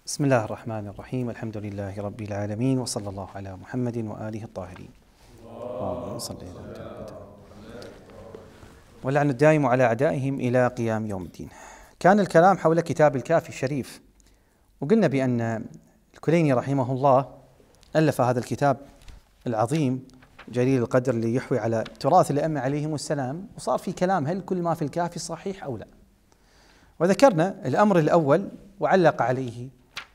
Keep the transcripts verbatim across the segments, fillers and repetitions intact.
بسم الله الرحمن الرحيم. الحمد لله رب العالمين، وصلى الله على محمد وآله الطاهرين. اللهم صل على محمد. واللعن الدائم على أعدائهم إلى قيام يوم الدين. كان الكلام حول كتاب الكافي الشريف، وقلنا بأن الكليني رحمه الله ألف هذا الكتاب العظيم جليل القدر اللي يحوي على تراث الأئمة عليهم السلام، وصار في كلام هل كل ما في الكافي صحيح أو لا. وذكرنا الأمر الأول وعلق عليه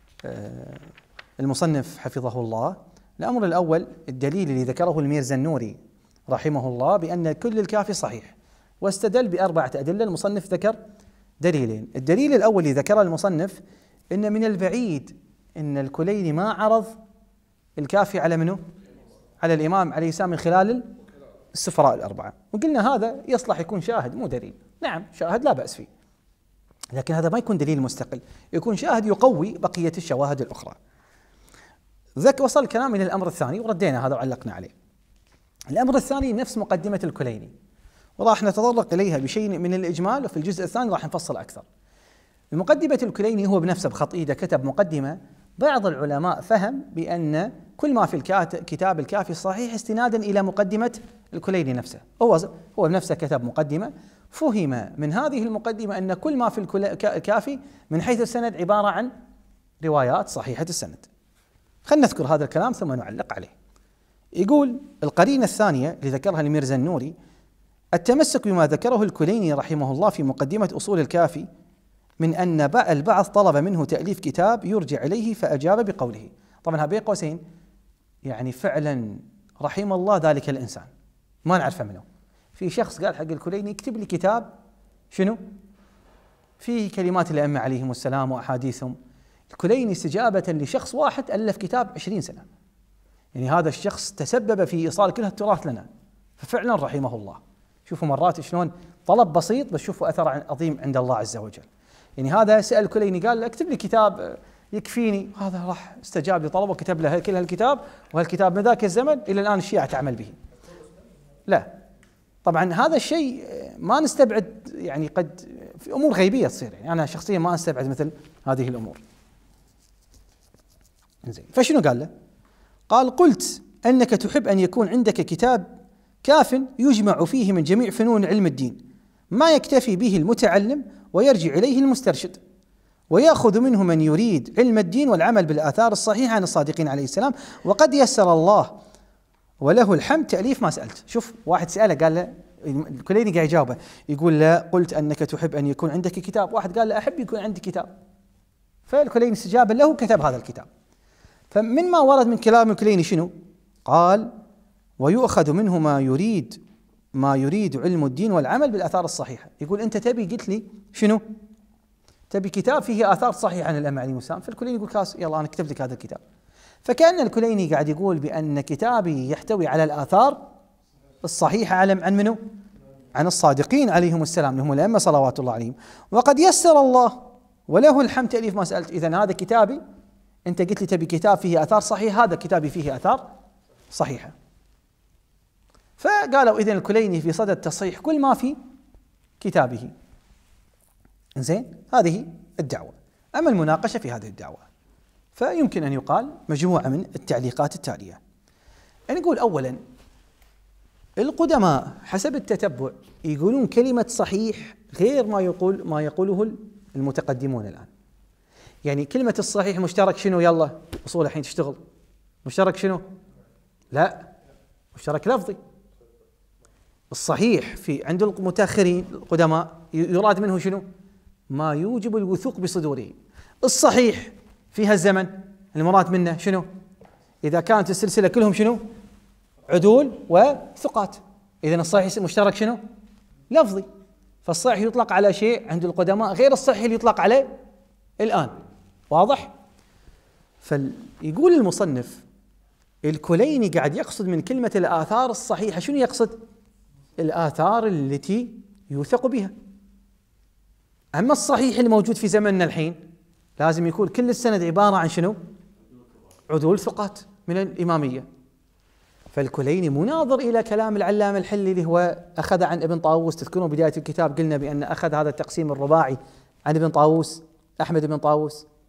المصنف حفظه الله. الأمر الأول الدليل اللي ذكره الميرزا النوري رحمه الله بأن كل الكافي صحيح، واستدل بأربعة أدلة. المصنف ذكر دليلين. الدليل الأول اللي ذكره المصنف إن من البعيد إن الكليني ما عرض الكافي على منه؟ على الإمام عليه السلام من خلال السفراء الأربعة، وقلنا هذا يصلح يكون شاهد مو دليل. نعم شاهد لا بأس فيه، لكن هذا ما يكون دليل مستقل، يكون شاهد يقوي بقية الشواهد الأخرى. ذاك وصل الكلام إلى الأمر الثاني وردينا هذا وعلقنا عليه. الأمر الثاني نفس مقدمة الكليني، وراح نتطرق إليها بشيء من الإجمال، وفي الجزء الثاني راح نفصل أكثر. المقدمة الكليني هو بنفسه بخط إيده كتب مقدمة. بعض العلماء فهم بأن كل ما في الكتاب الكافي الصحيح استنادا إلى مقدمة الكليني نفسه. هو هو بنفسه كتب مقدمة، فهم من هذه المقدمة أن كل ما في الكافي من حيث السند عبارة عن روايات صحيحة السند. خلنا نذكر هذا الكلام ثم نعلق عليه. يقول القرينة الثانية اللي ذكرها الميرزا النوري التمسك بما ذكره الكليني رحمه الله في مقدمة أصول الكافي من أن البعض طلب منه تأليف كتاب يرجع إليه فأجاب بقوله. طبعا بين قوسين يعني فعلا رحم الله ذلك الإنسان، ما نعرفه منه. في شخص قال حق الكليني اكتب لي كتاب شنو؟ فيه كلمات الأئمة عليهم السلام وأحاديثهم. الكليني استجابة لشخص واحد ألف كتاب عشرين سنة، يعني هذا الشخص تسبب في إيصال كل التراث لنا، ففعلا رحمه الله. شوفوا مرات شلون طلب بسيط بس شوفوا أثر عظيم عند الله عز وجل. يعني هذا سأل الكليني قال له اكتب لي كتاب يكفيني، هذا راح استجاب لطلبه وكتب له كل هالكتاب، وهالكتاب من ذاك الزمن إلى الآن الشيعة تعمل به. لا طبعا هذا الشيء ما نستبعد، يعني قد في أمور غيبية تصير، يعني أنا شخصيا ما أستبعد مثل هذه الأمور. زين، فشنو قال له؟ قال قلت أنك تحب أن يكون عندك كتاب كاف يجمع فيه من جميع فنون علم الدين ما يكتفي به المتعلم ويرجع إليه المسترشد، ويأخذ منه من يريد علم الدين والعمل بالآثار الصحيحة عن الصادقين عليه السلام، وقد يسر الله وله الحمد تأليف ما سألت. شوف واحد سأله قال له، الكليني قاعد يجاوبه يقول له قلت أنك تحب أن يكون عندك كتاب، واحد قال له أحب يكون عندي كتاب، فالكليني استجاب له وكتب هذا الكتاب. فمن ما ورد من كلام الكليني شنو؟ قال ويؤخذ منه ما يريد ما يريد علم الدين والعمل بالآثار الصحيحة. يقول أنت تبي، قلت لي شنو؟ تبي كتاب فيه آثار صحيحة عن الأئمة عليهم السلام، فالكليني يقول كاس يلا أنا كتبت لك هذا الكتاب. فكأن الكليني قاعد يقول بأن كتابي يحتوي على الآثار الصحيحة عن عن منه؟ عن الصادقين عليهم السلام اللي هم الأئمة صلوات الله عليهم، وقد يسر الله وله الحمد تأليف ما سألت. إذن هذا كتابي، أنت قلت لي تبي كتاب فيه آثار صحيحة، هذا كتابي فيه آثار صحيحة. فقالوا إذن الكليني في صدد تصحيح كل ما في كتابه. زين، هذه الدعوة. أما المناقشة في هذه الدعوة فيمكن أن يقال مجموعة من التعليقات التالية. نقول أولا القدماء حسب التتبع يقولون كلمة صحيح غير ما يقول ما يقوله المتقدمون الآن. يعني كلمة الصحيح مشترك شنو؟ يلا أصول الحين تشتغل مشترك شنو؟ لا، مشترك لفظي. الصحيح في عند المتأخرين القدماء يراد منه شنو؟ ما يوجب الوثوق بصدوره. الصحيح في هالزمن المراد منه شنو؟ إذا كانت السلسلة كلهم شنو؟ عدول وثقات. إذن الصحيح مشترك شنو؟ لفظي. فالصحيح يطلق على شيء عند القدماء غير الصحيح اللي يطلق عليه الآن. واضح؟ فيقول المصنف الكليني قاعد يقصد من كلمة الآثار الصحيحة شنو يقصد؟ الآثار التي يوثق بها. أما الصحيح الموجود في زمننا الحين لازم يكون كل السند عبارة عن شنو؟ عدول ثقات من الإمامية. فالكليني مناظر إلى كلام العلامة الحلي اللي هو أخذ عن ابن طاووس. تذكرون بداية الكتاب قلنا بأن أخذ هذا التقسيم الرباعي عن ابن طاووس، أحمد بن طاووس.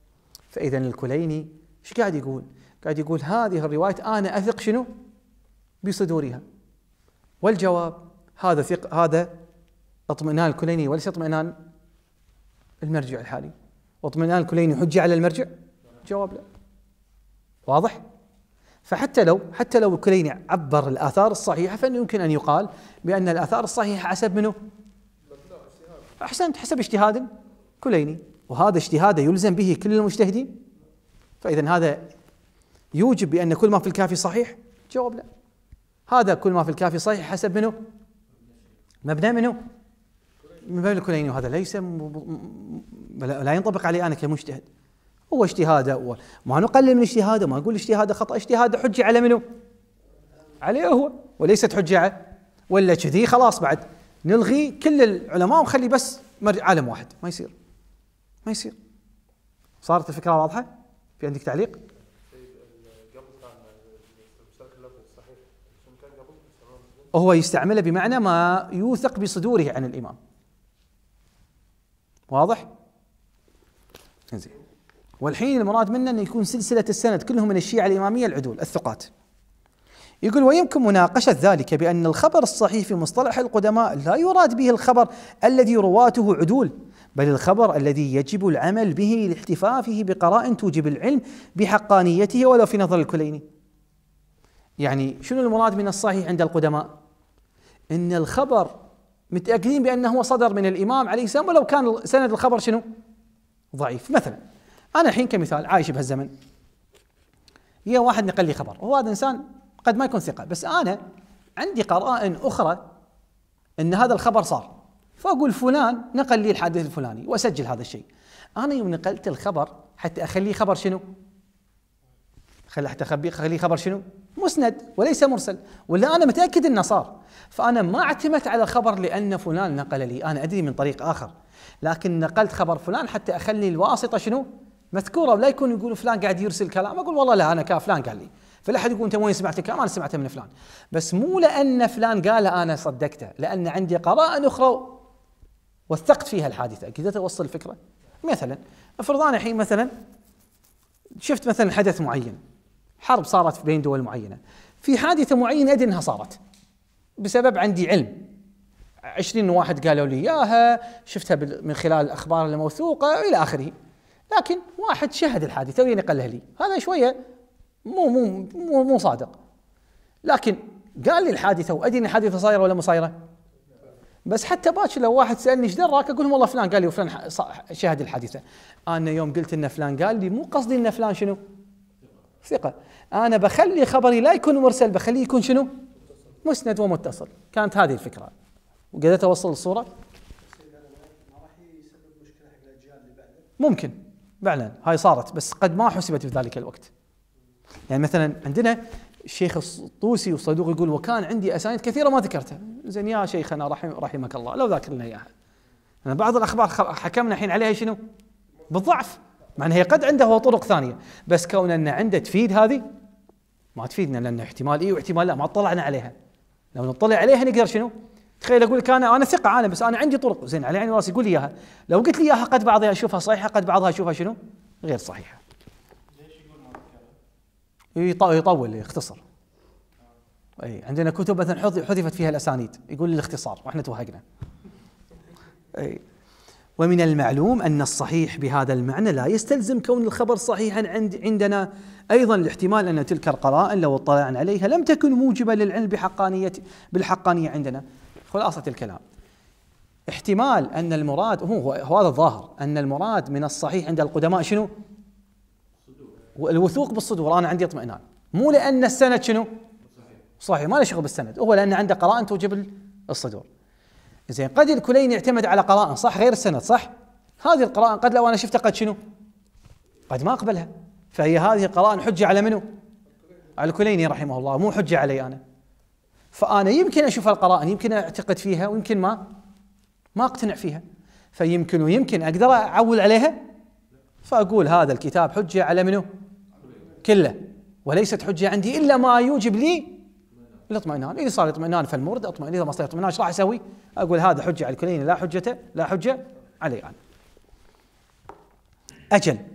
فإذا الكليني ايش قاعد يقول؟ قاعد يقول هذه الروايات أنا أثق شنو؟ بصدورها. والجواب هذا ثق هذا اطمئنان الكليني وليس اطمئنان المرجع الحالي. واطمئنان الكليني حجة على المرجع؟ جواب لا. واضح؟ فحتى لو حتى لو الكليني عبر الآثار الصحيحة فإنه يمكن أن يقال بأن الآثار الصحيحة حسب منه؟ أحسنت، حسب اجتهاد كليني، وهذا اجتهاد يلزم به كل المجتهدين. فإذا هذا يوجب بأن كل ما في الكافي صحيح؟ جواب لا. هذا كل ما في الكافي صحيح حسب منه؟ مبنى منه؟ مبنى الكليني، وهذا ليس م... لا ينطبق علي أنا كمجتهد. هو اجتهاده، ما نقلل من اجتهاده، ما نقول اجتهاده خطأ، اجتهاده حجة على منه؟ عليه هو، وليست حجة. ولا كذي خلاص بعد نلغي كل العلماء ونخلي بس عالم واحد، ما يصير ما يصير. صارت الفكرة واضحة؟ في عندك تعليق؟ هو يستعمله بمعنى ما يوثق بصدوره عن الإمام. واضح؟ زين. والحين المراد منه أن يكون سلسلة السند كلهم من الشيعة الإمامية العدول الثقات. يقول ويمكن مناقشة ذلك بأن الخبر الصحيح في مصطلح القدماء لا يراد به الخبر الذي رواته عدول، بل الخبر الذي يجب العمل به لاحتفافه بقرائن توجب العلم بحقانيته ولو في نظر الكليني. يعني شنو المراد من الصحيح عند القدماء؟ إن الخبر متأكدين بأنه صدر من الإمام عليه السلام ولو كان سند الخبر شنو؟ ضعيف. مثلا أنا الحين كمثال عايش بهالزمن، هي واحد نقل لي خبر، وهذا إنسان قد ما يكون ثقة، بس أنا عندي قرائن أخرى أن هذا الخبر صار، فأقول فلان نقل لي الحادث الفلاني وأسجل هذا الشيء. أنا يوم نقلت الخبر حتى أخليه خبر شنو؟ خلي حتى أخليه خبر شنو؟ مسند وليس مرسل، ولا أنا متأكد أنه صار، فأنا ما اعتمدت على الخبر لأن فلان نقل لي، أنا أدري من طريق آخر، لكن نقلت خبر فلان حتى أخلي الواسطة شنو؟ مذكورة، ولا يكون يقول فلان قاعد يرسل كلام أقول والله لا أنا فلان قال لي، فلا أحد يقول أنت وين سمعت الكلام؟ أنا سمعته من فلان، بس مو لأن فلان قال أنا صدقته، لأن عندي قرائن أخرى وثقت فيها الحادثة. كذا توصل الفكرة. مثلا افرض أنا الحين مثلا شفت مثلا حدث معين، حرب صارت بين دول معينة، في حادثة معينة أدري أنها صارت بسبب عندي علم، عشرين واحد قالوا لي إياها، شفتها من خلال الأخبار الموثوقة إلى آخره، لكن واحد شهد الحادثة وينقلها لي، هذا شوية مو مو مو, مو صادق، لكن قال لي الحادثة وأدري أن الحادثة صايرة ولا مو صايرة. بس حتى باكر لو واحد سألني ايش دراك أقول والله فلان قال لي وفلان شاهد الحادثة. أنا يوم قلت إن فلان قال لي مو قصدي إن فلان شنو؟ ثقة. أنا بخلي خبري لا يكون مرسل، بخليه يكون شنو؟ مسند ومتصل. كانت هذه الفكرة، وقدرت أوصل الصورة. ممكن فعلا هاي صارت، بس قد ما حسبت في ذلك الوقت. يعني مثلا عندنا الشيخ الطوسي والصدوق يقول وكان عندي أسانيد كثيرة ما ذكرتها. زين يا شيخنا رحم رحمك الله لو ذاكر لنا إياها. أنا بعض الأخبار حكمنا الحين عليها شنو؟ بالضعف، مع أنها قد عنده طرق ثانية، بس كون أن عنده تفيد هذه ما تفيدنا، لأن احتمال إيه واحتمال لا، ما اطلعنا عليها. لو نطلع عليها نقدر شنو؟ تخيل أقول لك أنا أنا ثقة أنا، بس أنا عندي طرق، زين على عيني وراسي قول لي إياها. لو قلت لي إياها قد بعضها أشوفها صحيحة، قد بعضها أشوفها شنو؟ غير صحيحة. يطول يختصر. اي عندنا كتب مثلا حذفت فيها الاسانيد يقول الاختصار واحنا توهقنا. اي ومن المعلوم ان الصحيح بهذا المعنى لا يستلزم كون الخبر صحيحا عند عندنا، ايضا الاحتمال ان تلك القرائن لو اطلعنا عليها لم تكن موجبه للعلم بحقانيه بالحقانيه عندنا. خلاصة الكلام احتمال ان المراد هو هذا الظاهر ان المراد من الصحيح عند القدماء شنو؟ الوثوق بالصدور. انا عندي اطمئنان، مو لان السند شنو؟ صحيح، ما له شغل بالسند، هو لان عنده قرائن توجب الصدور. زين قد الكليني يعتمد على قرائن صح غير السند صح؟ هذه القرائن قد لو انا شفتها قد شنو؟ قد ما اقبلها، فهي هذه القرائن حجه على منو؟ على الكليني رحمه الله، مو حجه علي انا. فانا يمكن اشوف القرائن، يمكن اعتقد فيها ويمكن ما ما اقتنع فيها، فيمكن ويمكن اقدر اعول عليها، فاقول هذا الكتاب حجه على منو؟ كله، وليست حجه عندي الا ما يوجب لي الاطمئنان. إذا صار اطمئنان فالمورد اطمئن، إذا ما صار اطمئنان ايش راح اسوي؟ أقول هذا حجة على الكليني لا حجة لا حجة علي أنا. أجل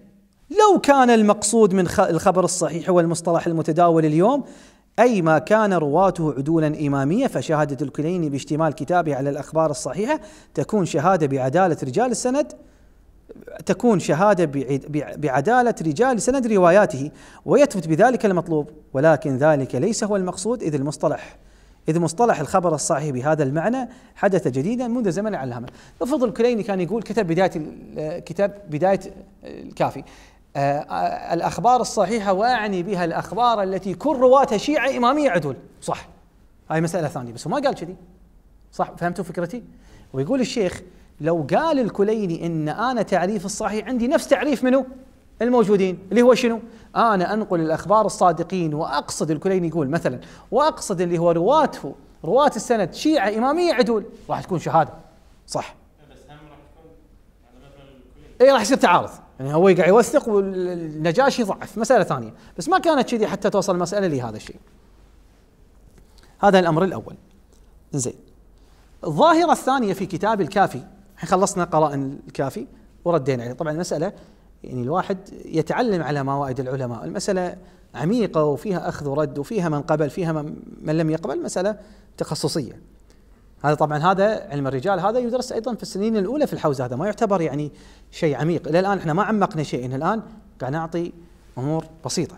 لو كان المقصود من الخبر الصحيح هو المصطلح المتداول اليوم أي ما كان رواته عدولا إمامية، فشهادة الكليني باشتمال كتابه على الأخبار الصحيحة تكون شهادة بعدالة رجال السند تكون شهادة بعدالة رجال سند رواياته، ويثبت بذلك المطلوب، ولكن ذلك ليس هو المقصود، إذ المصطلح إذ مصطلح الخبر الصحيح بهذا المعنى حدث جديدا منذ زمن علامة. لفظ الكليني كان يقول كتب بداية كتاب بداية الكافي آه الأخبار الصحيحة، وأعني بها الأخبار التي كل رواتها شيعة إمامية عدول، صح، هاي مسألة ثانية، بس هو ما قال كذي، صح، فهمتوا فكرتي؟ ويقول الشيخ لو قال الكليني إن أنا تعريف الصحيح عندي نفس تعريف منه الموجودين اللي هو شنو؟ أنا أنقل الأخبار الصادقين، وأقصد الكليني يقول مثلا وأقصد اللي هو رواته رواة السند شيعة إمامية عدول، راح تكون شهادة صح. بس هم راح تكون إيه راح يصير تعارض، يعني هو يقع يوثق والنجاشي يضعف، مسألة ثانية، بس ما كانت كذي حتى توصل المسألة لهذا الشيء. هذا الأمر الأول. زين، الظاهرة الثانية في كتاب الكافي، الحين خلصنا قرائن الكافي وردينا عليه، طبعا المسألة يعني الواحد يتعلم على موائد العلماء، المسألة عميقة وفيها أخذ ورد وفيها من قبل فيها من, من لم يقبل، مسألة تخصصية. هذا طبعا هذا علم الرجال هذا يدرس أيضا في السنين الأولى في الحوزة، هذا ما يعتبر يعني شيء عميق، إلى الآن احنا ما عمقنا شيء، إن الآن قاعد نعطي أمور بسيطة.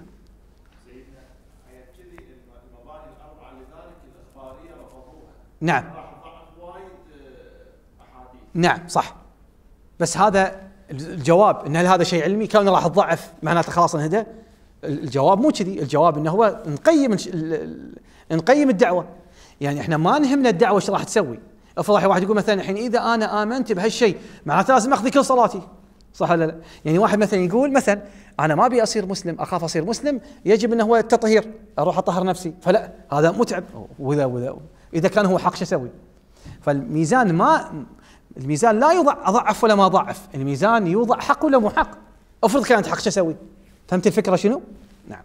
نعم نعم صح، بس هذا الجواب ان هل هذا شيء علمي كان راح تضعف معناته خلاص انهدى؟ الجواب مو كذي، الجواب انه هو نقيم نقيم الدعوه، يعني احنا ما نهمنا الدعوه ايش راح تسوي. افرض واحد يقول مثلا الحين اذا انا امنت بهالشيء معناته لازم اقضي كل صلاتي، صح ولا لا؟ يعني واحد مثلا يقول مثلا انا ما ابي اصير مسلم، اخاف اصير مسلم، يجب انه هو التطهير، اروح اطهر نفسي، فلا هذا متعب، واذا واذا اذا كان هو حق شو اسوي؟ فالميزان ما الميزان لا يوضع اضعف ولا ما اضعف، الميزان يوضع حق ولا مو حق. افرض كانت حق شو اسوي؟ فهمت الفكره شنو؟ نعم.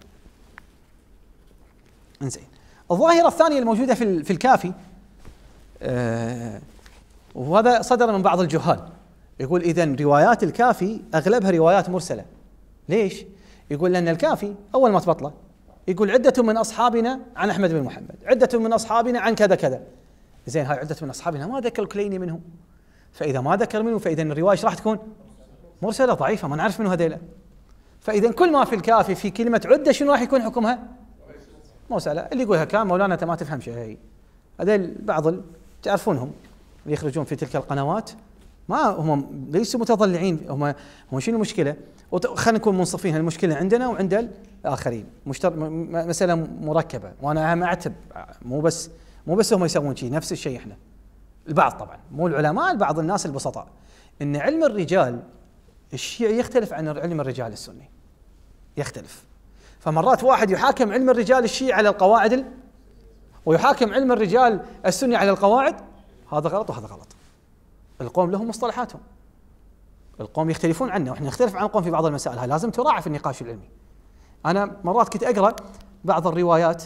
انزين، الظاهره الثانيه الموجوده في في الكافي آه وهذا صدر من بعض الجهال، يقول اذا روايات الكافي اغلبها روايات مرسله. ليش؟ يقول لان الكافي اول ما تبطله يقول عده من اصحابنا عن احمد بن محمد، عده من اصحابنا عن كذا كذا. زين، هاي عده من اصحابنا ما ذكر الكليني منهم، فإذا ما ذكر منه فإذا الرواية راح تكون مرسلة ضعيفة، ما نعرف منه هذيلا. فإذا كل ما في الكافي في كلمة عدة شنو راح يكون حكمها؟ مرسلة. اللي يقولها كان مولانا أنت ما تفهم شيء، هي هذيل بعض تعرفونهم اللي يخرجون في تلك القنوات، ما هم ليسوا متضلعين، هم هم شنو المشكلة؟ خلينا نكون منصفين، المشكلة عندنا وعند الآخرين، مشتر مسألة مركبة، وأنا ما أعتب مو بس مو بس هم يسوون شيء، نفس الشيء احنا البعض طبعا مو العلماء، بعض الناس البسطاء، ان علم الرجال الشيعي يختلف عن علم الرجال السني، يختلف. فمرات واحد يحاكم علم الرجال الشيعي على القواعد ال... ويحاكم علم الرجال السني على القواعد، هذا غلط وهذا غلط. القوم لهم مصطلحاتهم، القوم يختلفون عنا واحنا نختلف عن القوم في بعض المسائل، هاي لازم تراعى في النقاش العلمي. انا مرات كنت اقرا بعض الروايات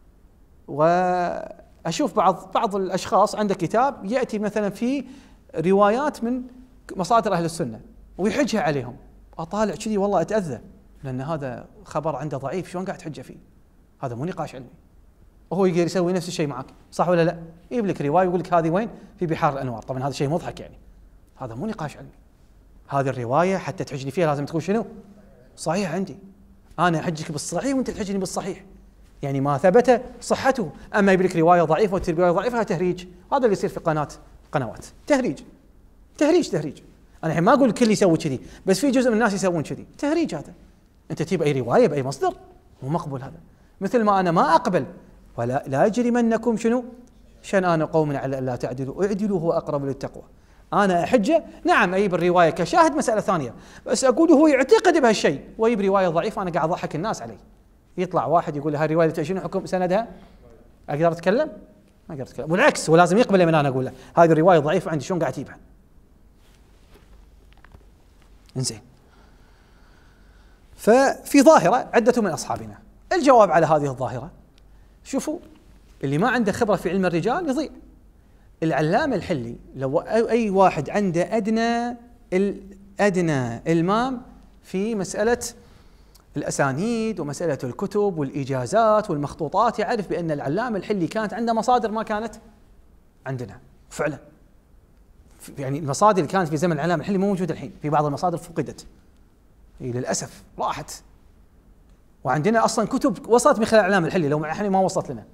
واشوف بعض بعض الاشخاص عنده كتاب ياتي مثلا في روايات من مصادر اهل السنه ويحجها عليهم، اطالع كذي والله اتاذى، لان هذا خبر عنده ضعيف، شلون قاعد تحجه فيه؟ هذا مو نقاش علمي. وهو يقدر يسوي نفس الشيء معك، صح ولا لا؟ يجيب لك روايه ويقول لك هذه وين؟ في بحار الانوار، طبعا هذا شيء مضحك، يعني هذا مو نقاش علمي. هذه الروايه حتى تحجني فيها لازم تكون شنو؟ صحيح عندي، انا احجك بالصحيح وانت تحجني بالصحيح، يعني ما ثبت صحته. اما يجيب لك روايه ضعيفه وتجيب روايه ضعيفه، تهريج، هذا اللي يصير في قناه قنوات، تهريج تهريج تهريج. انا الحين ما اقول الكل يسوي كذي، بس في جزء من الناس يسوون كذي، تهريج هذا. انت تجيب اي روايه باي مصدر مو مقبول هذا، مثل ما انا ما اقبل ولا لا يجرمنكم شنو؟ شنآن قوم على الا تعدلوا اعدلوا هو اقرب للتقوى. انا احجه، نعم اجيب الروايه كشاهد مساله ثانيه، بس اقول هو يعتقد بهالشيء ويجيب روايه ضعيفه انا قاعد اضحك الناس عليه. يطلع واحد يقول هاي الروايه شنو حكم سندها؟ اقدر اتكلم؟ ما اقدر اتكلم، والعكس هو لازم يقبل من انا اقول له هذه الروايه ضعيفه عندي، شلون قاعد اجيبها؟ انزين. ففي ظاهره عده من اصحابنا، الجواب على هذه الظاهره شوفوا، اللي ما عنده خبره في علم الرجال يضيع. العلامه الحلي لو اي واحد عنده ادنى الادنى المام في مسألة الأسانيد ومسألة الكتب والإجازات والمخطوطات يعرف بأن العلامة الحلي كانت عنده مصادر ما كانت عندنا فعلا. يعني المصادر اللي كانت في زمن العلامة الحلي مو موجودة الحين، في بعض المصادر فقدت للأسف راحت، وعندنا أصلا كتب وصلت من خلال العلامة الحلي لو احنا ما وصلت لنا.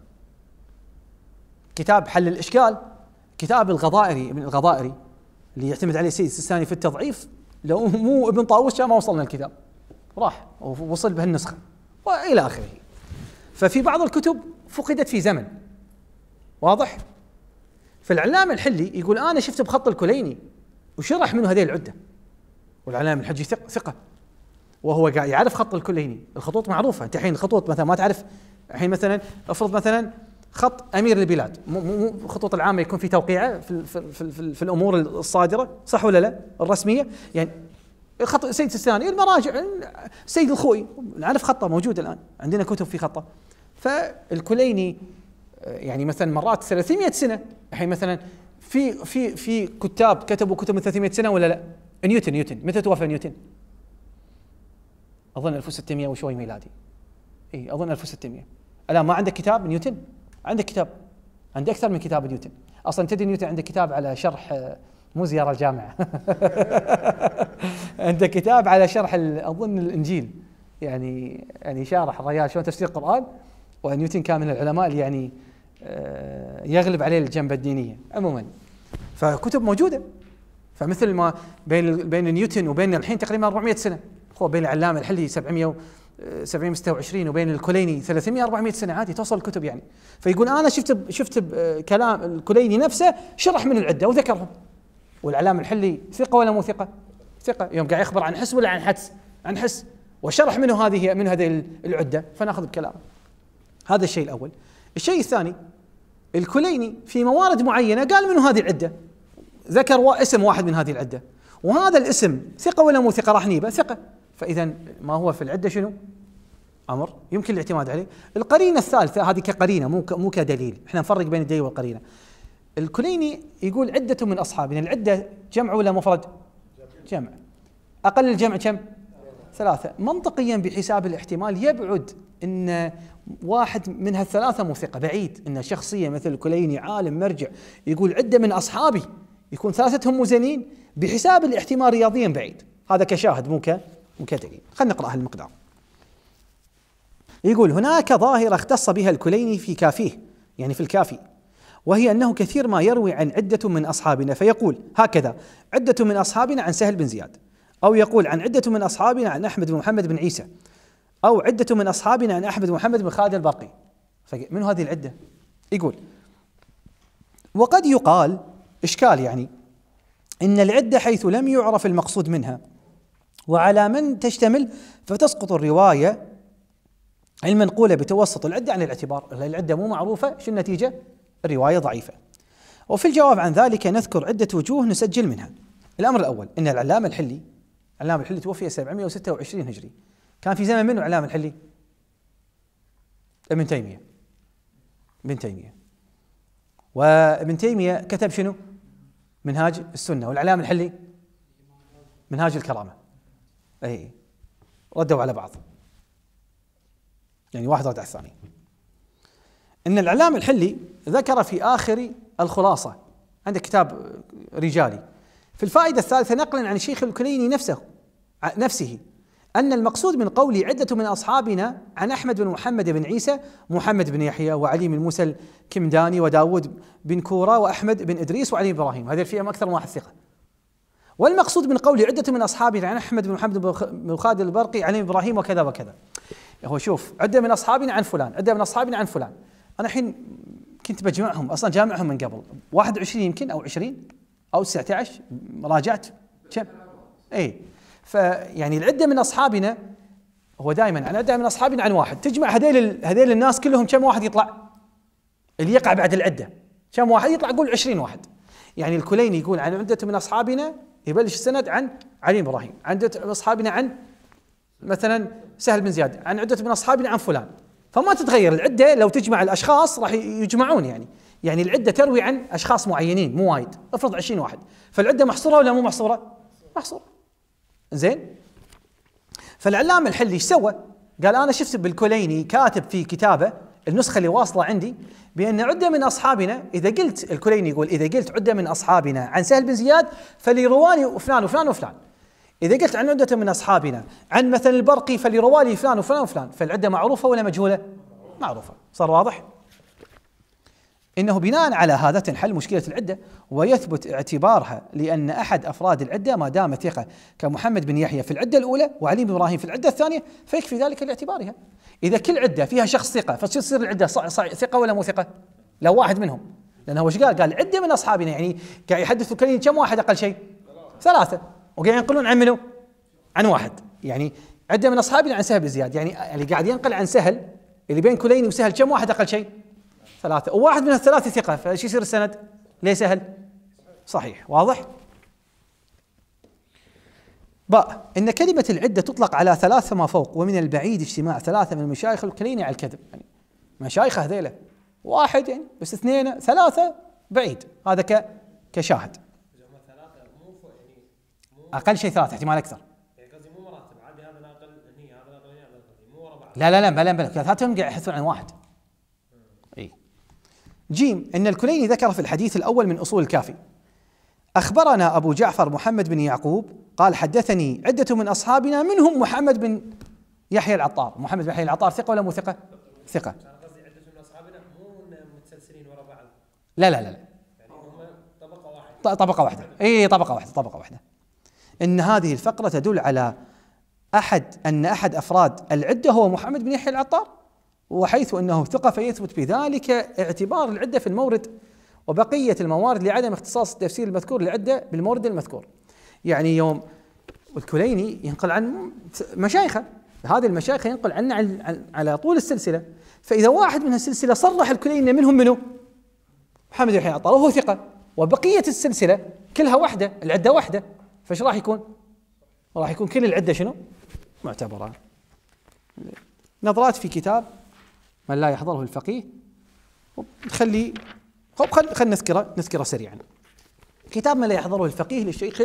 كتاب حل الإشكال، كتاب الغضائري ابن الغضائري اللي يعتمد عليه السيد السيستاني في التضعيف، لو مو ابن طاووس ما وصلنا الكتاب، راح ووصل بهالنسخة وإلى آخره. ففي بعض الكتب فقدت في زمن واضح. فالعلامة الحلي يقول أنا شفت بخط الكليني وشرح منه هذه العدة، والعلامة الحجي ثق ثقة وهو قاعد يعرف خط الكليني، الخطوط معروفة. أنت الحين الخطوط مثلا ما تعرف، الحين مثلا افرض مثلا خط أمير البلاد، مو مو الخطوط العامة يكون في توقيعه في في في, في, في الأمور الصادرة، صح ولا لا؟ الرسمية يعني خط سيد السيستاني، المراجع سيد الخوئي نعرف خطه موجود الآن، عندنا كتب في خطه. فالكليني يعني مثلا مرات ثلاثمئة سنة، الحين مثلا في في في كتاب كتبوا كتب من ثلاثمئة سنة ولا لا؟ نيوتن نيوتن متى توفى نيوتن؟ أظن ألف وستمئة وشوي ميلادي. إيه أظن ألف وستمئة. الآن ما عندك كتاب نيوتن؟ عندك كتاب، عندك أكثر من كتاب نيوتن. أصلا تدري نيوتن عنده كتاب على شرح، مو زيارة الجامعة عنده كتاب على شرح أظن الإنجيل، يعني يعني شارح الرجال شلون تفسير القرآن. ونيوتن كان من العلماء اللي يعني يغلب عليه الجنبة الدينية عموما. فكتب موجودة. فمثل ما بين بين نيوتن وبين الحين تقريبا أربعمئة سنة، هو بين العلامة الحلي سبعمئة سبعمئة وستة وعشرين وبين الكليني ثلاثمئة أربعمئة سنة عادي توصل الكتب يعني. فيقول أنا شفت شفت كلام الكليني نفسه شرح من العدة وذكرهم. والعلامة الحلي ثقة ولا مو ثقة؟ ثقة. يوم قاعد يخبر عن حس ولا عن حدس؟ عن حس، وشرح منه هذه من هذه العدة، فناخذ بكلامه. هذا الشيء الأول. الشيء الثاني، الكليني في موارد معينة قال منه هذه العدة، ذكر اسم واحد من هذه العدة، وهذا الاسم ثقة ولا مو ثقة؟ راح نيبه ثقة. فإذا ما هو في العدة شنو؟ أمر يمكن الاعتماد عليه. القرينة الثالثة هذه كقرينة مو مو كدليل، احنا نفرق بين الدليل والقرينة. الكليني يقول عدة من أصحابنا، العدة جمع ولا مفرد؟ جمع. أقل الجمع كم؟ ثلاثة. منطقيا بحساب الاحتمال يبعد أن واحد من هالثلاثة مو ثقة، بعيد أن شخصية مثل الكليني عالم مرجع يقول عدة من أصحابي يكون ثلاثتهم مزنين، بحساب الاحتمال رياضيا بعيد. هذا كشاهد مو مو كدليل. خلينا نقرأ هالمقدار. يقول هناك ظاهرة اختص بها الكليني في كافيه، يعني في الكافي، وهي أنه كثير ما يروي عن عدة من أصحابنا فيقول هكذا عدة من أصحابنا عن سهل بن زياد، أو يقول عن عدة من أصحابنا عن أحمد بن محمد بن عيسى، أو عدة من أصحابنا عن أحمد بن محمد بن خالد البرقي. من هذه العدة؟ يقول وقد يقال إشكال يعني إن العدة حيث لم يعرف المقصود منها وعلى من تشتمل فتسقط الرواية المنقولة بتوسط العدة عن الاعتبار. العدة مو معروفة، شو النتيجة؟ الرواية ضعيفة. وفي الجواب عن ذلك نذكر عدة وجوه نسجل منها. الأمر الأول أن العلامة الحلي، العلامة الحلي توفي سبعمئة وستة وعشرين هجري، كان في زمن منه العلامة الحلي؟ ابن تيمية. ابن تيمية وابن تيمية كتب شنو؟ منهاج السنة. والعلامة الحلي منهاج الكرامة. أي ردوا على بعض، يعني واحد رد على الثاني. إن العلامة الحلي ذكر في آخر الخلاصة، عنده كتاب رجالي، في الفائدة الثالثة نقلا عن الشيخ الكليني نفسه نفسه أن المقصود من قولي عدة من أصحابنا عن أحمد بن محمد بن عيسى محمد بن يحيى وعلي بن موسى الكمداني وداود بن كورة وأحمد بن إدريس وعلي بن إبراهيم، هذه الفئة أكثر من واحد ثقة. والمقصود من قولي عدة من أصحابنا عن أحمد بن محمد بن خالد البرقي علي بن إبراهيم وكذا وكذا. هو شوف، عدة من أصحابنا عن فلان، عدة من أصحابنا عن فلان. أنا الحين كنت بجمعهم، أصلا جامعهم من قبل واحد وعشرين يمكن أو عشرين أو تسعة عشر، راجعت كم؟ إيه. فيعني العدة من أصحابنا هو دائما عن عدة من أصحابنا عن واحد، تجمع هذيل هذيل الناس كلهم كم واحد يطلع؟ اللي يقع بعد العدة كم واحد يطلع؟ قول عشرين واحد. يعني الكليني يقول عن عدة من أصحابنا، يبلش السند عن علي بن إبراهيم، عن عدة من أصحابنا عن مثلا سهل بن زياد، عن عدة من أصحابنا عن فلان. فما تتغير العدة، لو تجمع الأشخاص راح يجمعون، يعني يعني العدة تروي عن أشخاص معينين مو وايد، افرض عشرين واحد، فالعدة محصورة ولا مو محصورة؟ محصورة. زين. فالعلامة الحلي ايش سوى؟ قال أنا شفت بالكليني كاتب في كتابه النسخة اللي واصلة عندي بأن عدة من أصحابنا، إذا قلت الكليني يقول إذا قلت عدة من أصحابنا عن سهل بن زياد فلرواني وفلان وفلان وفلان، إذا قلت عن عدة من أصحابنا عن مثلا البرقي فلروالي فلان وفلان وفلان، فالعدة معروفة ولا مجهولة؟ معروفة. صار واضح؟ إنه بناء على هذا تنحل مشكلة العدة ويثبت اعتبارها، لأن أحد أفراد العدة ما دام ثقة كمحمد بن يحيى في العدة الأولى وعلي بن إبراهيم في العدة الثانية فيكفي ذلك لاعتبارها. إذا كل عدة فيها شخص ثقة فتصير العدة صع صع ثقة ولا مو ثقة؟ لو واحد منهم، لأنه وش قال؟ قال عدة من أصحابنا، يعني قاعد يحدث الكليني كم واحد أقل شيء؟ ثلاثة، وقاعد ينقلون عن منه؟ عن واحد، يعني عدة من أصحابنا عن سهل بن زياد، يعني اللي قاعد ينقل عن سهل اللي بين كليني وسهل كم واحد أقل شيء؟ ثلاثة، وواحد من الثلاثة ثقة، فايش يصير السند؟ ليه سهل؟ صحيح. واضح؟ باء إن كلمة العدة تطلق على ثلاثة فما فوق، ومن البعيد اجتماع ثلاثة من المشايخ الكليني على الكذب، يعني مشايخ هذيله واحد يعني بس اثنين ثلاثة بعيد، هذا ك كشاهد. أقل شيء ثلاثة، احتمال أكثر. لا لا لا بلا بلا ثلاثتهم قاعد يحثون عن واحد. اي. جيم ان الكليني ذكر في الحديث الاول من اصول الكافي: اخبرنا ابو جعفر محمد بن يعقوب قال حدثني عدة من اصحابنا منهم محمد بن يحيى العطار. محمد بن يحيى العطار ثقة ولا مو ثقة؟ ثقة. قصدي عدة من اصحابنا مو متسلسلين ورا بعض. لا لا لا لا. يعني هم طبقة واحدة. طبقة واحدة. اي طبقة واحدة، طبقة واحدة. ان هذه الفقرة تدل على أحد أن أحد أفراد العدة هو محمد بن يحيى العطار، وحيث أنه ثقة فيثبت بذلك اعتبار العدة في المورد وبقية الموارد لعدم اختصاص التفسير المذكور للعدة بالمورد المذكور. يعني يوم الكليني ينقل عن مشايخه، هذه المشايخ ينقل عنه على طول السلسلة، فإذا واحد من السلسلة صرح الكليني منهم منه محمد بن يحيى العطار وهو ثقة، وبقية السلسلة كلها واحدة، العدة واحدة، فايش راح يكون؟ راح يكون كل العدة شنو؟ معتبرة. نظرات في كتاب من لا يحضره الفقيه، نخلي خل خل نذكره نذكره سريعا. كتاب من لا يحضره الفقيه للشيخ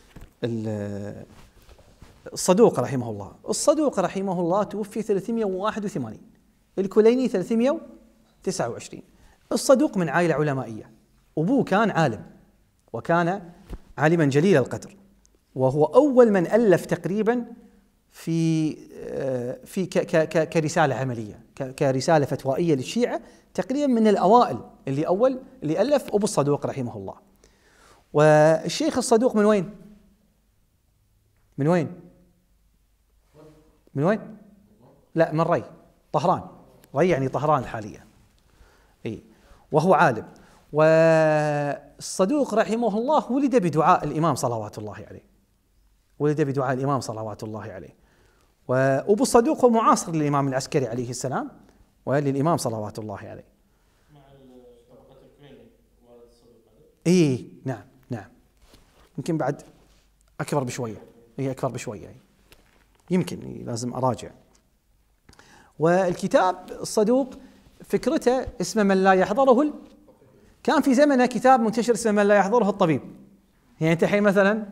الصدوق رحمه الله. الصدوق رحمه الله توفي ثلاثمائة وواحد وثمانين، الكليني ثلاثمائة وتسعة وعشرين. الصدوق من عائلة علمائية، أبوه كان عالم وكان عالما جليل القدر، وهو أول من ألف تقريبا في في ك ك كرسالة عملية، كرسالة فتوائية للشيعة، تقريبا من الأوائل اللي أول اللي ألف أبو الصدوق رحمه الله. والشيخ الصدوق من وين؟ من وين؟ من وين؟ لا من ري، طهران. ري يعني طهران الحالية. إيه، وهو عالم. والصدوق رحمه الله ولد بدعاء الإمام صلوات الله عليه، ولد بدعاء الإمام صلوات الله عليه. وأبو الصدوق هو معاصر للإمام العسكري عليه السلام وللإمام صلوات الله عليه. مع طبقة الكليني والد الصدوق. إيه نعم نعم، يمكن بعد أكبر بشوية، هي أكبر بشوية يعني. يمكن لازم أراجع. والكتاب الصدوق فكرته اسمه من لا يحضره ال... كان في زمنه كتاب منتشر اسمه من لا يحضره الطبيب. يعني أنت الحين مثلا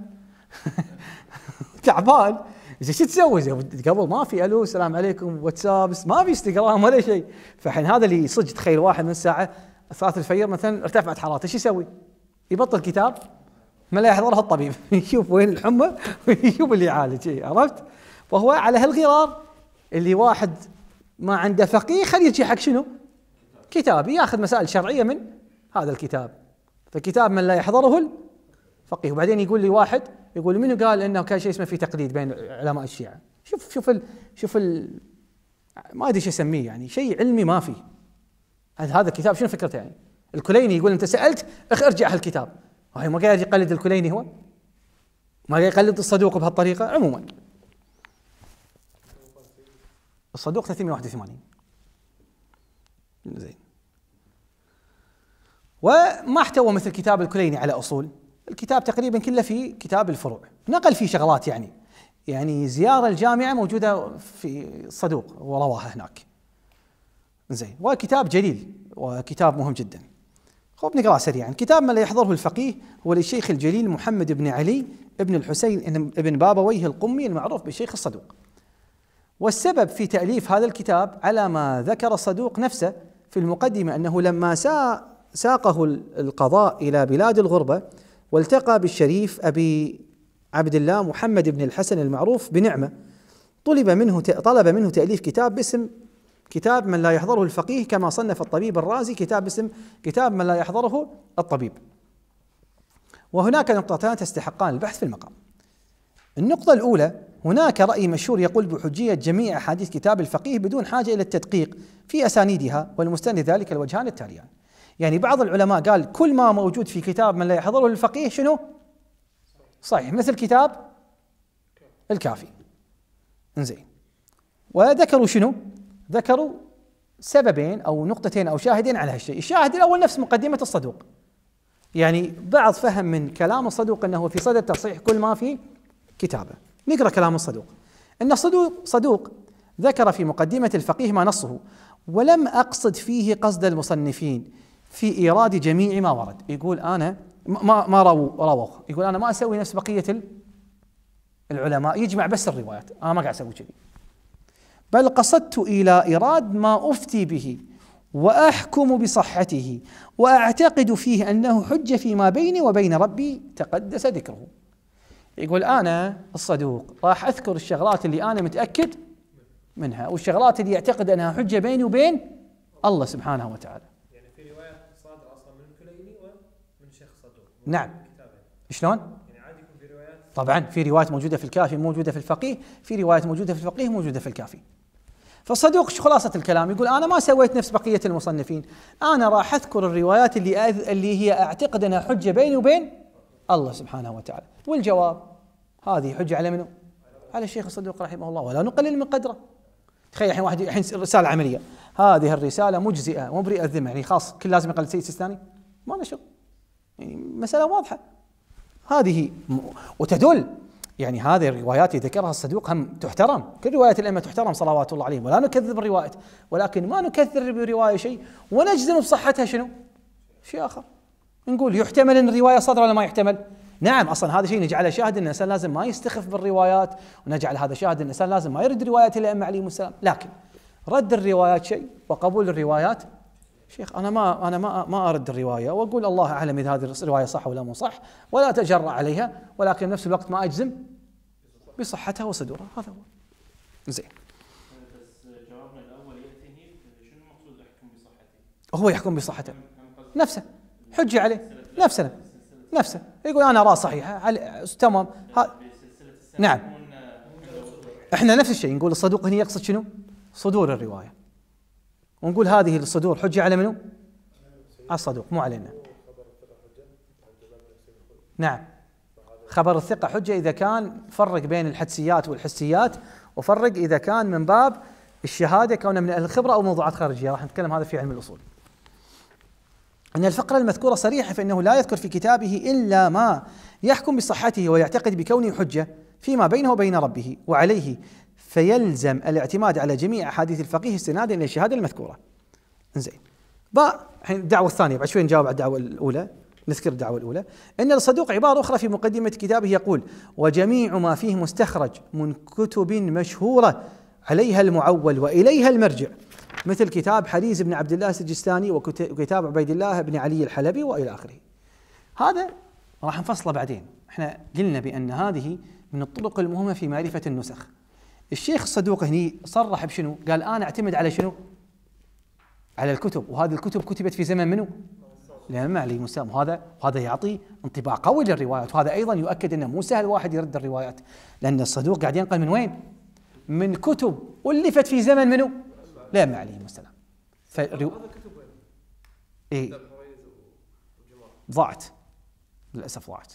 تعبان، إذا شو تسوي؟ قبل ما في ألو السلام عليكم واتساب، ما في انستغرام ولا شيء، فحين هذا اللي صدق تخيل واحد من الساعة ثلاث الفجر مثلا ارتفعت حرارته، ايش يسوي؟ يبطل كتاب ما لا يحضرها الطبيب يشوف وين الحمى ويشوف اللي يعالج، عرفت؟ فهو على هالغرار اللي واحد ما عنده فقيه خليه يجي حق شنو؟ كتاب، ياخذ مسائل شرعية من هذا الكتاب. فكتاب من لا يحضره الفقيه. وبعدين يقول لي واحد يقول منو قال انه كان شيء اسمه في تقليد بين علماء الشيعة؟ شوف شوف ال شوف ال ما ادري ايش اسميه، يعني شيء علمي ما في. هذا الكتاب شنو فكرته يعني؟ الكليني يقول انت سالت ارجع هالكتاب، هاي ما قاعد يقلد الكليني، هو ما قاعد يقلد الصدوق بهالطريقه. عموما الصدوق ثلاثمائة وواحد وثمانين. زين. وما احتوى مثل كتاب الكليني على اصول، الكتاب تقريبا كله في كتاب الفروع، نقل فيه شغلات يعني يعني زيارة الجامعة موجودة في الصدوق ورواها هناك. زين. وكتاب جليل وكتاب مهم جدا. خب نقرأ سريعا. كتاب من لا يحضره الفقيه هو للشيخ الجليل محمد بن علي ابن الحسين ابن بابويه القمي المعروف بالشيخ الصدوق. والسبب في تأليف هذا الكتاب على ما ذكر الصدوق نفسه في المقدمة، أنه لما ساقه القضاء إلى بلاد الغربة والتقى بالشريف أبي عبد الله محمد بن الحسن المعروف بنعمة، طلب منه طلب منه تأليف كتاب باسم كتاب من لا يحضره الفقيه، كما صنف الطبيب الرازي كتاب باسم كتاب من لا يحضره الطبيب. وهناك نقطتان تستحقان البحث في المقام. النقطة الأولى، هناك رأي مشهور يقول بحجية جميع أحاديث كتاب الفقيه بدون حاجة إلى التدقيق في أسانيدها، والمستند ذلك الوجهان التاليان. يعني بعض العلماء قال كل ما موجود في كتاب من لا يحضره الفقيه شنو؟ صحيح، مثل كتاب الكافي. انزين، وذكروا شنو؟ ذكروا سببين أو نقطتين أو شاهدين على هالشيء. الشاهد الأول نفس مقدمة الصدوق، يعني بعض فهم من كلام الصدوق أنه في صدد تصحيح كل ما في كتابه. نقرأ كلام الصدوق. أن الصدوق صدوق ذكر في مقدمة الفقيه ما نصه، ولم أقصد فيه قصد المصنفين في إيراد جميع ما ورد. يقول أنا ما ما رووا رووه، يقول أنا ما أسوي نفس بقية العلماء يجمع بس الروايات، أنا ما قاعد أسوي كذي، بل قصدت إلى إيراد ما أفتي به وأحكم بصحته وأعتقد فيه أنه حجة فيما بيني وبين ربي تقدس ذكره. يقول أنا الصدوق راح أذكر الشغلات اللي أنا متأكد منها والشغلات اللي يعتقد أنها حجة بيني وبين الله سبحانه وتعالى. يعني في رواية صادرة أصلا من الكليني ومن شيخ صدوق. نعم. شلون؟ يعني عادي يكون في روايات. طبعا في روايات موجودة في الكافي موجودة في الفقيه، في روايات موجودة في الفقيه موجودة في الكافي. فالصدوق خلاصة الكلام يقول أنا ما سويت نفس بقية المصنفين، أنا راح أذكر الروايات اللي اللي هي أعتقد أنها حجة بيني وبين الله سبحانه وتعالى. والجواب هذه حجة على منو؟ على الشيخ الصدوق رحمه الله، ولا نقلل من قدره. تخيل الحين واحد الحين رسالة عملية، هذه الرسالة مجزئة مبرئة الذمة، يعني خاص كل لازم يقلد سيد سيستاني؟ ما له شغل، يعني مسألة واضحة هذه م... وتدل يعني هذه الروايات اللي ذكرها الصدوق هم تحترم، كل روايات الأئمة تحترم صلوات الله عليهم، ولا نكذب الروايات، ولكن ما نكثر برواية شيء ونجزم بصحتها شنو؟ شيء آخر. نقول يحتمل أن الرواية صادرة ولا ما يحتمل؟ نعم، أصلا هذا شيء نجعله شاهد أن الإنسان لازم ما يستخف بالروايات، ونجعل هذا شاهد أن الإنسان لازم ما يرد روايات الأئمة عليهم السلام، لكن رد الروايات شيء وقبول الروايات شيخ. أنا ما أنا ما ما أرد الرواية وأقول الله أعلم إذا هذه الرواية صح ولا مو صح، ولا أتجرأ عليها، ولكن في نفس الوقت ما أجزم بصحتها وصدورها. هذا هو. زين. بس جوابنا الأول يأتي شنو المقصود يحكم بصحته؟ هو يحكم بصحته نفسه، حجة عليه نفسه نفسه، يقول أنا أرى صحيحة على تمام. نعم، احنا نفس الشيء نقول الصدوق هنا يقصد شنو؟ صدور الرواية، ونقول هذه الصدور حجة على منو؟ على الصدوق مو علينا. نعم، خبر الثقة حجة إذا كان فرق بين الحدسيات والحسيات، وفرق إذا كان من باب الشهادة كونه من أهل الخبرة أو موضوعات خارجية، راح نتكلم هذا في علم الأصول. أن الفقرة المذكورة صريحة فإنه لا يذكر في كتابه إلا ما يحكم بصحته ويعتقد بكونه حجة فيما بينه وبين ربه، وعليه فيلزم الاعتماد على جميع أحاديث الفقيه استنادا إلى الشهادة المذكورة. إنزين، باء الحين الدعوة الثانية، بعد شوي نجاوب على الدعوة الأولى، نذكر الدعوة الأولى. إن الصدوق عبارة أخرى في مقدمة كتابه يقول: وجميع ما فيه مستخرج من كتب مشهورة عليها المعول وإليها المرجع، مثل كتاب حريز بن عبد الله السجستاني وكتاب عبيد الله بن علي الحلبي وإلى آخره. هذا راح نفصله بعدين. احنا قلنا بأن هذه من الطرق المهمة في معرفة النسخ. الشيخ الصدوق هني صرح بشنو؟ قال أنا أعتمد على شنو؟ على الكتب، وهذه الكتب كتبت في زمن منو؟ الإمام علي السلام. وهذا وهذا يعطي انطباع قوي للروايات، وهذا أيضا يؤكد أنه مو سهل واحد يرد الروايات، لأن الصدوق قاعد ينقل من وين؟ من كتب ألفت في زمن منو؟ الإمام علي السلام. فرو... إيه ضاعت للأسف، ضاعت.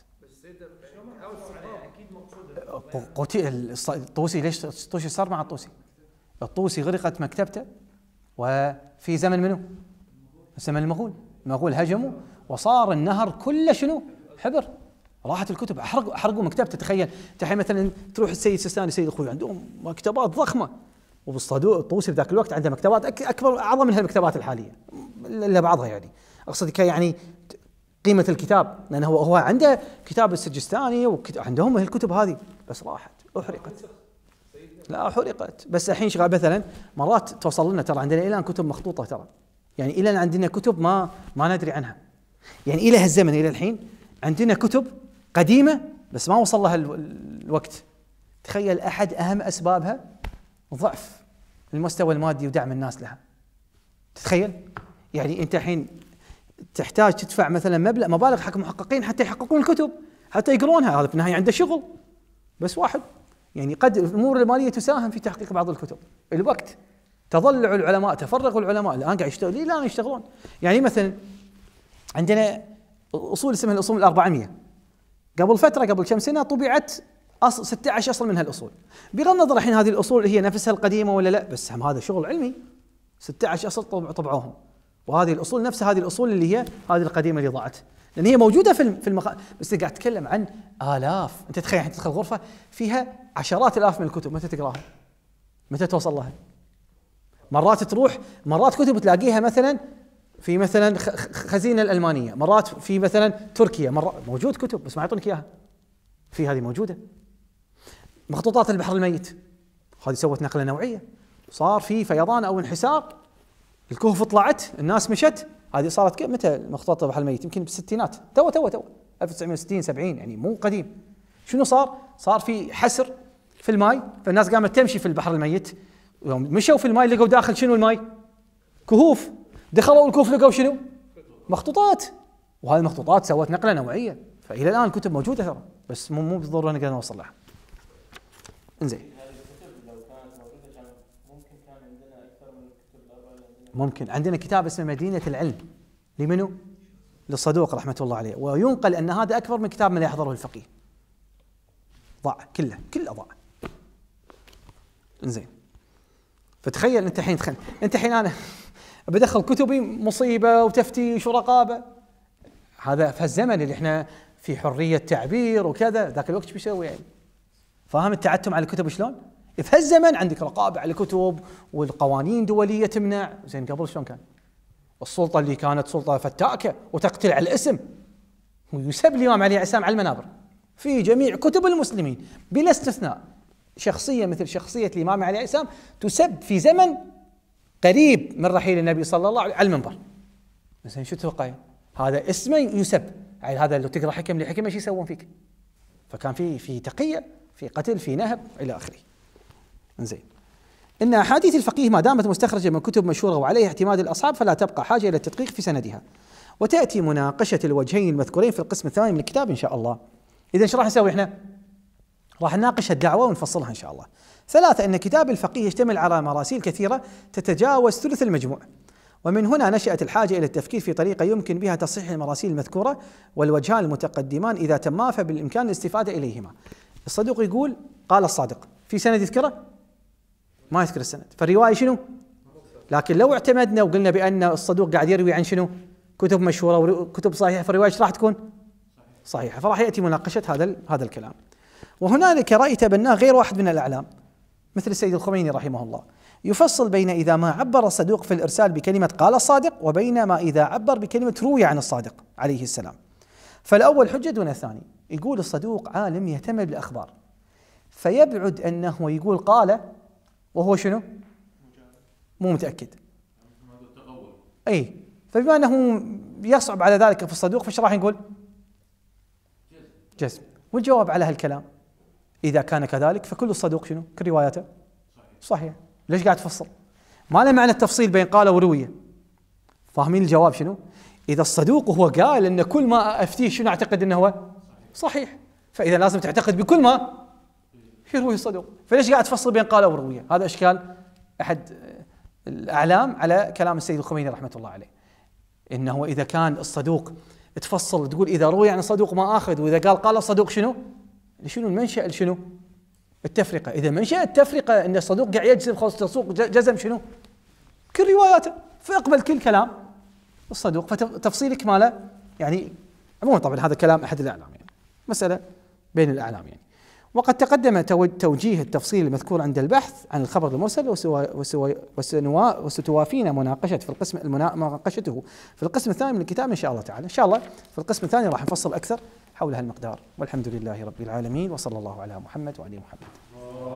قتل الطوسي. ليش الطوسي صار مع الطوسي؟ الطوسي غرقت مكتبته وفي زمن منو؟ زمن المغول. المغول هجموا وصار النهر كله شنو؟ حبر. راحت الكتب، احرقوا احرقوا مكتبته. تخيل تحين مثلا تروح السيد سيستاني سيد اخوي عندهم مكتبات ضخمه، وبالصدوق الطوسي بذاك الوقت عنده مكتبات اكبر اعظم من هالمكتبات الحاليه الا بعضها، يعني اقصد يعني قيمه الكتاب، لانه هو هو عنده كتاب السجستاني وعندهم الكتب هذه، بس راحت احرقت. لا حرقت، بس الحين شغال مثلا مرات توصل لنا ترى عندنا الى الان كتب مخطوطه ترى، يعني الى الان عندنا كتب ما ما ندري عنها، يعني الى هالزمن الى الحين عندنا كتب قديمه بس ما وصل لها الوقت. تخيل احد اهم اسبابها ضعف المستوى المادي ودعم الناس لها. تتخيل يعني انت الحين تحتاج تدفع مثلا مبلغ مبالغ حق محققين حتى يحققون الكتب حتى يقرونها، هذا في النهايه عنده شغل بس واحد، يعني قد الامور الماليه تساهم في تحقيق بعض الكتب. الوقت، تضلع العلماء، تفرغ العلماء، الان قاعد يشتغلون الان يشتغلون. يعني مثلا عندنا اصول اسمها الاصول الأربعمية، قبل فتره قبل كم سنه طبعت اصل ستة عشر اصل من هالاصول. بغض النظر الحين هذه الاصول هي نفسها القديمه ولا لا، بس هم هذا شغل علمي، ستة عشر اصل طبع طبعوهم، وهذه الاصول نفسها هذه الاصول اللي هي هذه القديمه اللي ضاعت، لان هي موجوده في في المخ... بس قاعد تتكلم عن الاف. انت تخيل الحين تدخل غرفه فيها عشرات الاف من الكتب، متى تقراها؟ متى توصل لها؟ مرات تروح مرات كتب تلاقيها مثلا في مثلا خزينه الالمانيه، مرات في مثلا تركيا، مرات موجود كتب بس ما يعطونك اياها. في هذه موجوده. مخطوطات البحر الميت هذه سوت نقله نوعيه، صار في فيضان او انحسار، الكهوف طلعت، الناس مشت. هذه صارت متى مخطوطات البحر الميت؟ يمكن بالستينات، تو تو تو ألف وتسعمئة وستين سبعين، يعني مو قديم. شنو صار؟ صار في حسر في الماء، فالناس قامت تمشي في البحر الميت، يوم مشوا في الماء لقوا داخل شنو الماء؟ كهوف. دخلوا الكهوف لقوا شنو؟ مخطوطات. وهذه المخطوطات سوت نقله نوعيه، فالى الان الكتب موجوده ترى، بس مو مو بالضروره نقدر نوصل لها. انزين. هذه الكتب لو كانت موجوده كان ممكن كان عندنا اكثر من الكتب الاربعه اللي عندنا. ممكن عندنا كتاب اسمه مدينه العلم لمنو؟ للصدوق رحمه الله عليه، وينقل ان هذا اكبر من كتاب من يحضره الفقيه. ضاع كله كله ضاع. انزين. فتخيل انت الحين تخيل انت الحين انا بدخل كتبي مصيبه وتفتيش ورقابه. هذا في الزمن اللي احنا في حريه تعبير وكذا، ذاك الوقت شو بيسوي يعني؟ فاهم التعتم على الكتب شلون؟ في هالزمن عندك رقابه على الكتب والقوانين دوليه تمنع، زين قبل شلون كان؟ السلطه اللي كانت سلطه فتاكه وتقتل على الاسم، ويسب الامام علي السلام على المنابر في جميع كتب المسلمين بلا استثناء. شخصيه مثل شخصيه الامام علي السلام تسب في زمن قريب من رحيل النبي صلى الله عليه وسلم على المنبر. زين شو تتوقع؟ هذا اسمه يسب، يعني هذا لو تقرا حكم لحكم ايش يسوون فيك؟ فكان في في تقيه، في قتل، في نهب الى اخره. زين. ان احاديث الفقيه ما دامت مستخرجه من كتب مشهوره وعليها اعتماد الاصحاب فلا تبقى حاجه الى التدقيق في سندها. وتاتي مناقشه الوجهين المذكورين في القسم الثاني من الكتاب ان شاء الله. اذا ايش راح نسوي احنا؟ راح نناقش الدعوه ونفصلها ان شاء الله. ثلاثه، ان كتاب الفقيه يشتمل على مراسيل كثيره تتجاوز ثلث المجموع، ومن هنا نشأت الحاجة إلى التفكير في طريقة يمكن بها تصحيح المراسيل المذكورة، والوجهان المتقدمان إذا تما فبالإمكان الاستفادة إليهما. الصدوق يقول قال الصادق، في سند يذكره؟ ما يذكر السند، فالرواية شنو؟ لكن لو اعتمدنا وقلنا بأن الصدوق قاعد يروي عن شنو؟ كتب مشهورة وكتب صحيحة، فالرواية ايش راح تكون؟ صحيحة. فراح يأتي مناقشة هذا هذا الكلام. وهنالك رأي تبناه غير واحد من الأعلام مثل السيد الخميني رحمه الله، يفصل بين إذا ما عبر الصدوق في الإرسال بكلمة قال الصادق، وبين ما إذا عبر بكلمة روي عن الصادق عليه السلام. فالأول حجة دون الثاني. يقول الصدوق عالم يهتم بالأخبار، فيبعد أنه يقول قال وهو شنو؟ مو متأكد. أي، فبما أنه يصعب على ذلك في الصدوق فايش راح نقول؟ جزم. والجواب على هالكلام إذا كان كذلك فكل الصدوق شنو؟ كل رواياته صحيح. ليش قاعد تفصل؟ ما له معنى التفصيل بين قال وروية. فاهمين الجواب شنو؟ إذا الصدوق هو قال أن كل ما أفتيه شنو أعتقد أنه هو صحيح، فإذا لازم تعتقد بكل ما يرويه الصدوق، فليش قاعد تفصل بين قال وروية؟ هذا إشكال أحد الأعلام على كلام السيد الخميني رحمة الله عليه، إنه إذا كان الصدوق تفصل تقول إذا روي عن الصدوق ما أخذ، وإذا قال قال الصدوق شنو؟ شنو المنشأ شنو؟ التفرقة. إذا منشأ التفرقة أن الصدوق قاعد يجزم خلاص الصدوق جزم شنو؟ كل رواياته، فاقبل كل كلام الصدوق، فتفصيلك ماله يعني عموما. طبعا هذا كلام أحد الأعلام، يعني مسألة بين الأعلام يعني. وقد تقدم توجيه التفصيل المذكور عند البحث عن الخبر المرسل، وستوافينا مناقشة في القسم مناقشته في القسم الثاني من الكتاب إن شاء الله تعالى. إن شاء الله في القسم الثاني راح نفصل أكثر حول هالمقدار. والحمد لله رب العالمين، وصلى الله على محمد وعلى محمد.